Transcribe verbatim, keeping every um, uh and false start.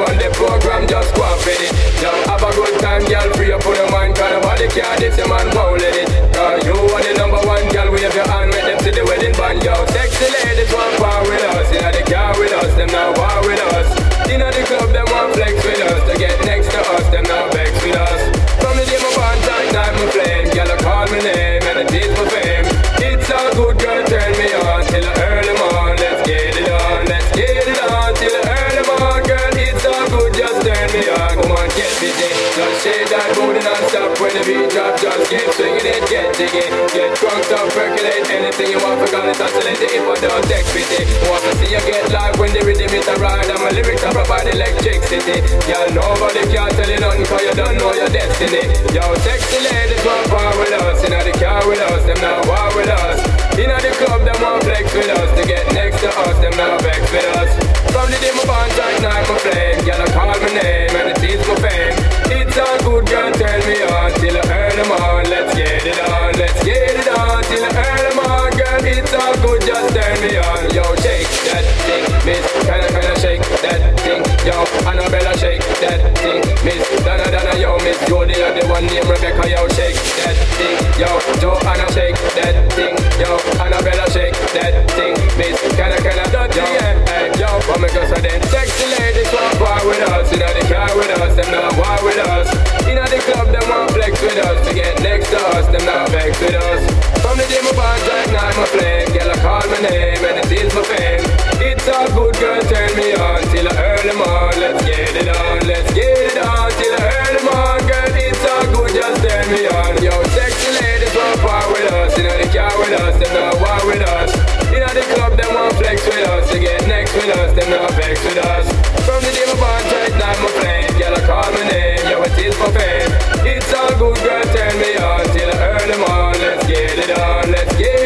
on the program, just go and fit it. Yo, have a good time, girl, free up on your mind, cause nobody care, this your man won't let it. Cause you are the number one, girl, wave your hand, make them see the wedding band, yo. Sexy ladies want power with us, inna the car with us, them now war with us. Inna the club, them want flex with us, to get next to us, them now vex with us. From the day my bond, time, night, my flame, girl, I call my name, and it is my fame. It's all good, girl, turn me on, till I early morn, let's get it on, let's get it on, till I early morn, girl, it's all good, just turn me on, come on, get busy, just shake that booty non-stop, when the beat drop, just get swinging it, get digging, get drunk up, percolate, anything you want, forgot it, oscillate it, if I don't text with it, want to see you get live when the rhythm is a ride, and my lyrics are provide electricity, y'all nobody can tell you nothing, cause you don't know your destiny, yo, sexy ladies want power with us, inna the car with us, them now war with us, inna the club, them want flex with us, to get next to us, them now vex with us, from the day my bond, tight night, my flame, y'all I call my name, and it is my fame, it's all good, girl, turn me on, till I earn them on, let's get it on, let's get it on, till I earn them on, girl, it's all good, just turn me on, yo, shake that thing, miss, kinda kinda shake that thing, yo, Annabella, shake that thing, miss, Donna Donna, yo, miss, Jody, you're the one named Rebecca, yo, shake that thing, yo, Joanna, shake that thing, yo, Annabella, shake that thing, miss, kinda kinda, yo, yeah, hey, yo, come and go so then, sexy ladies want war with us, inna the car with us, them not war with us, inna the club, them want flex with us, to get next to us, them not vex with us, from the day my bond, drive night, my flame, girl, I call my name, and it is my fame, it's all good, girl, turn me on, till I earn them on, let's get it on, let's get it on, till I earn them on, girl, it's all good, just turn me on, yo, sexy ladies want power with us, inna the car with us, them not war with us, inna the club, them want flex with us, to get next with us, them not vex with us, from the day my bond, tight night, my flame, girl, I call my name, yo, it is my fame, it's all good, girl, turn me on, till I earn them on, let's get it on, let's get it